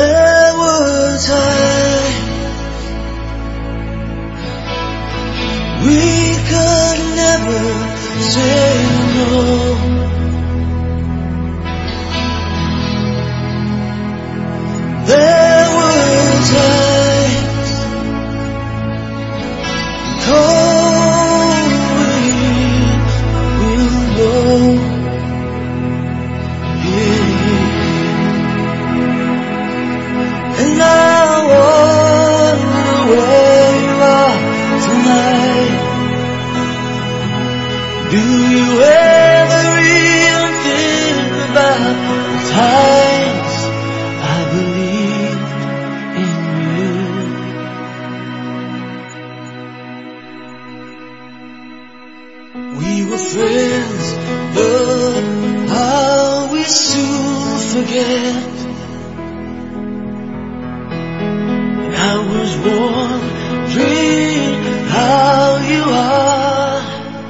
There were times we could never say no. There were times cold wind will blow. And I wonder where you are tonight. Do you ever even think about the times I believed in you? We were friends, but how we soon forget. I was wondering how you are,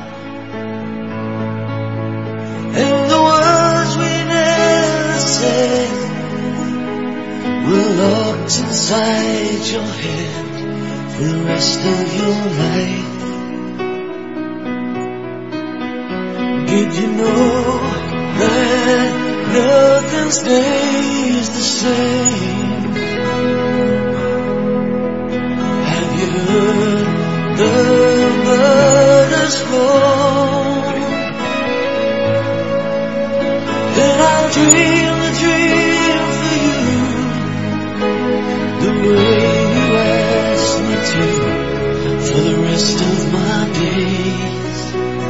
and the words we never said were locked inside your head for the rest of your life. Did you know that nothing stays the same? The birds flow, then I'll dream the dream for you, the way you asked me to, for the rest of my days.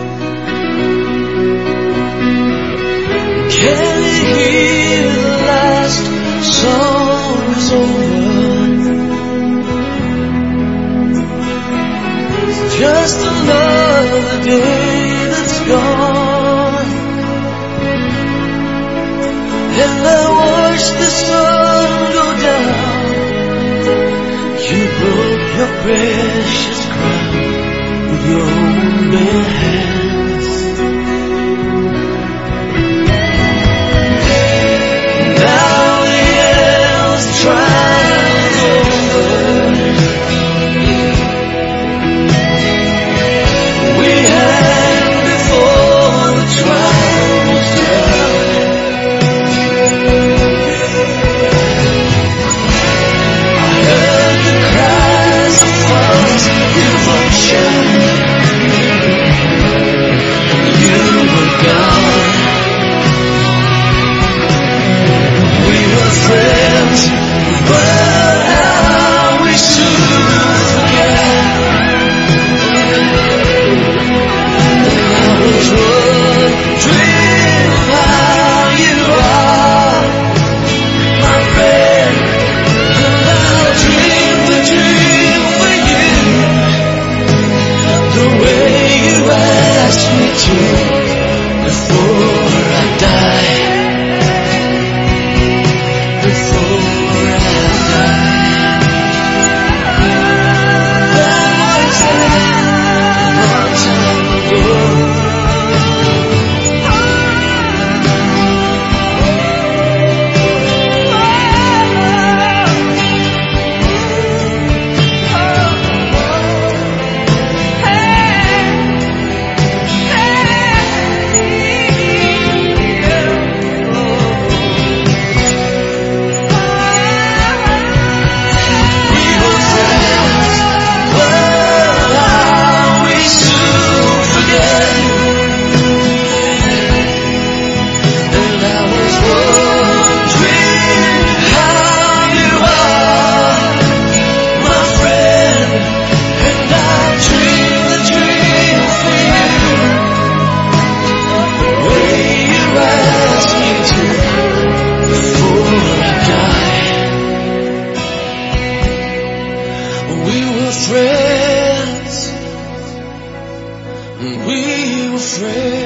Can you hear the last song is over? Just another day that's gone, and I watched the sun go down. You broke your precious crown with your own bare hands. Now the end's trial's over. We were friends.